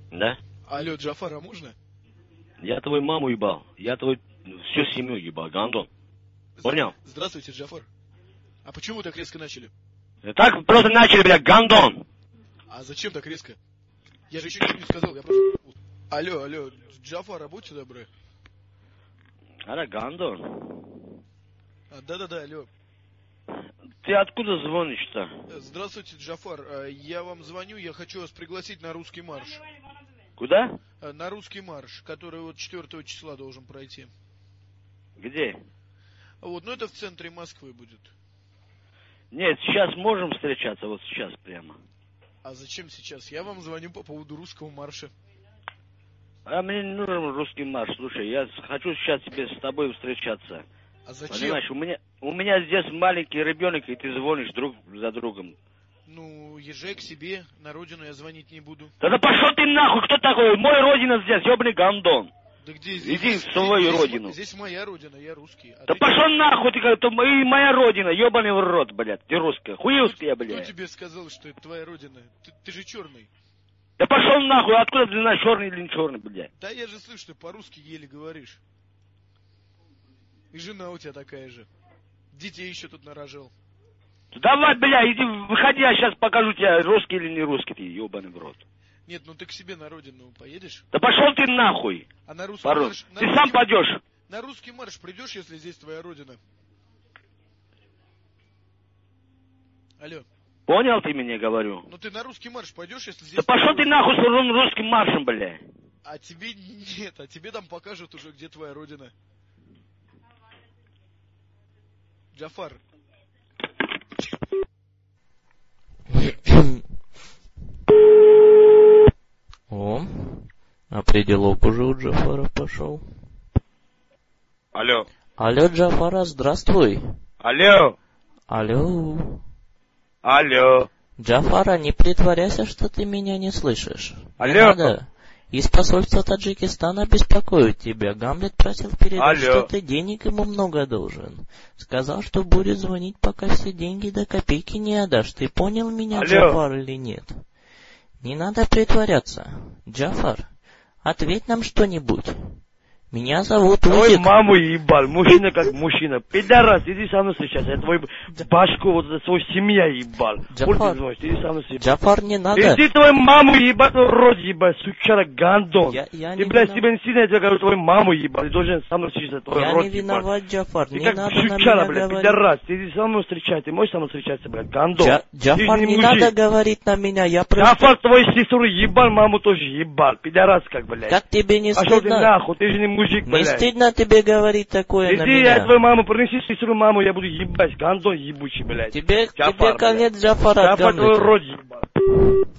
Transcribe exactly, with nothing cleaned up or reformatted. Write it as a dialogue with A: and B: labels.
A: Да?
B: Алло, Джафар, а можно?
A: Я твою маму ебал. Я твою всю семью ебал, гандон. Понял?
B: Здравствуйте, Джафар. А почему вы так резко начали?
A: Так просто начали, блядь, гандон.
B: А зачем так резко? Я же еще ничего не сказал, я просто... Алло, алло, Джафар, а будьте добры.
A: Ара, гандон.
B: А, да-да-да, алло.
A: Ты откуда звонишь-то?
B: Здравствуйте, Джафар. Я вам звоню, я хочу вас пригласить на русский марш.
A: Куда?
B: На русский марш, который вот четвёртого числа должен пройти.
A: Где?
B: Вот, ну это в центре Москвы будет.
A: Нет, сейчас можем встречаться, вот сейчас прямо.
B: А зачем сейчас? Я вам звоню по поводу русского марша.
A: А мне не нужен русский марш, слушай, я хочу сейчас тебе с тобой встречаться.
B: А зачем?
A: Понимаешь, у меня, у меня здесь маленький ребенок, и ты звонишь друг за другом.
B: Ну, езжай к себе, на родину я звонить не буду.
A: Да, да пошел ты нахуй, кто такой? Мой родина здесь, ёбаный гандон.
B: Да где здесь?
A: Иди
B: здесь,
A: в свою
B: здесь,
A: родину.
B: Здесь, здесь моя родина, я русский. А
A: да
B: ты...
A: пошел нахуй, ты как-то и моя родина, ёбаный в рот, блядь, ты русская, хуевская, блядь.
B: Кто тебе сказал, что это твоя родина? Ты, ты же черный.
A: Да пошел нахуй, откуда ты знаешь, черный или не черный, блядь?
B: Да я же слышу, ты по-русски еле говоришь. И жена у тебя такая же. Детей еще тут нарожал.
A: Давай, бля, иди, выходи, я сейчас покажу тебе, русский или не русский ты, ёбаный в рот.
B: Нет, ну ты к себе на родину поедешь?
A: Да пошел ты нахуй.
B: А на русский
A: Пару.
B: марш...
A: Ты
B: на
A: сам
B: русский...
A: пойдешь.
B: На русский марш придешь, если здесь твоя родина? Алло.
A: Понял ты меня, говорю?
B: Ну ты на русский марш пойдешь, если здесь...
A: Да пошел ты нахуй с русским маршем, бля.
B: А тебе нет, а тебе там покажут уже, где твоя родина. Джафар.
C: О, а пределок уже у Джафара пошел.
A: Алло.
C: Алло, Джафара, здравствуй.
A: Алло.
C: Алло.
A: Алло.
C: Джафара, не притворяйся, что ты меня не слышишь.
A: Алло.
C: Не надо. Из посольства Таджикистана беспокоит тебя. Гамлет просил передать,
A: Алло.
C: что ты денег ему много должен. Сказал, что будет звонить, пока все деньги до копейки не отдашь. Ты понял меня,
A: Алло.
C: Джафар, или нет? Не надо притворяться. Джафар, ответь нам что-нибудь. Меня зовут
A: Твою
C: Удик.
A: маму ебал, мужчина как мужчина. Пидорас, иди со мной встречаться. Я твою башку, вот за свою семью ебал.
C: Джафар,
A: иди со мной встречаться.
C: Джафар, не надо.
A: Иди твою маму ебать, рот ебать, сучара, гандон.
C: Я, я
A: Ты,
C: не
A: блядь,
C: винов...
A: себе не сильно, я тебе говорю, твою маму ебал. Ты должен со мной встречаться, твой
C: Я
A: рот
C: не виноват,
A: ебать.
C: Джафар,
A: Ты
C: не
A: как
C: надо на
A: сучара,
C: меня
A: блядь,
C: говорить.
A: пидорас. Ты иди со мной встречаться, ты можешь со мной встречаться, блядь, гандон.
C: Джа... Джафар, не, не надо говорить на меня, я просто...
A: Джафар твою сестру ебал, маму тоже ебал. Пидорас как, блядь.
C: Как тебе не
A: Пошел ты
C: стыдно?
A: нахуй, ты же не мужик,
C: Не
A: блядь.
C: стыдно тебе говорить такое на
A: Иди,
C: меня?
A: я твою маму, принеси сестру маму, я буду ебать, гандон ебучий, блядь.
C: Тебе,
A: Джафар,
C: тебе конец,
A: блядь.
C: Джафара,
A: Джафар твой
C: Гамлета.
A: рот ебал.